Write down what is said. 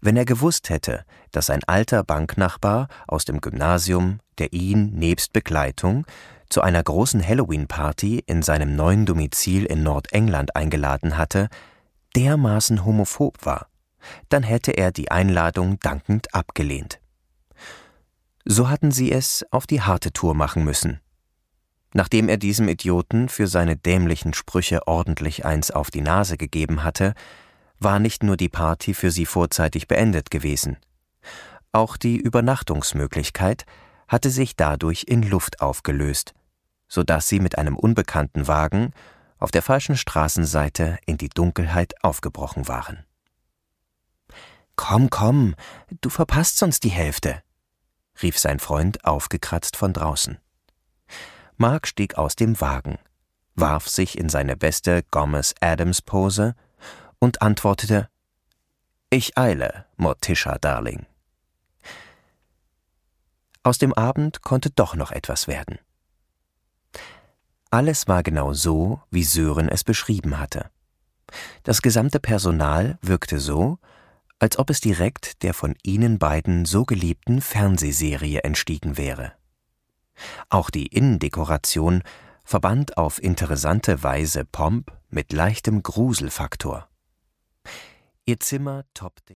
Wenn er gewusst hätte, dass ein alter Banknachbar aus dem Gymnasium, der ihn nebst Begleitung zu einer großen Halloween-Party in seinem neuen Domizil in Nordengland eingeladen hatte, dermaßen homophob war, dann hätte er die Einladung dankend abgelehnt. So hatten sie es auf die harte Tour machen müssen. Nachdem er diesem Idioten für seine dämlichen Sprüche ordentlich eins auf die Nase gegeben hatte, war nicht nur die Party für sie vorzeitig beendet gewesen. Auch die Übernachtungsmöglichkeit hatte sich dadurch in Luft aufgelöst, so dass sie mit einem unbekannten Wagen auf der falschen Straßenseite in die Dunkelheit aufgebrochen waren. »Komm, komm, du verpasst sonst die Hälfte«, rief sein Freund aufgekratzt von draußen. Mark stieg aus dem Wagen, warf sich in seine beste Gomez-Adams-Pose und antwortete: »Ich eile, Morticia, Darling.« Aus dem Abend konnte doch noch etwas werden. Alles war genau so, wie Sören es beschrieben hatte. Das gesamte Personal wirkte so, als ob es direkt der von ihnen beiden so geliebten Fernsehserie entstiegen wäre. Auch die Innendekoration verband auf interessante Weise Pomp mit leichtem Gruselfaktor. Ihr Zimmer toppte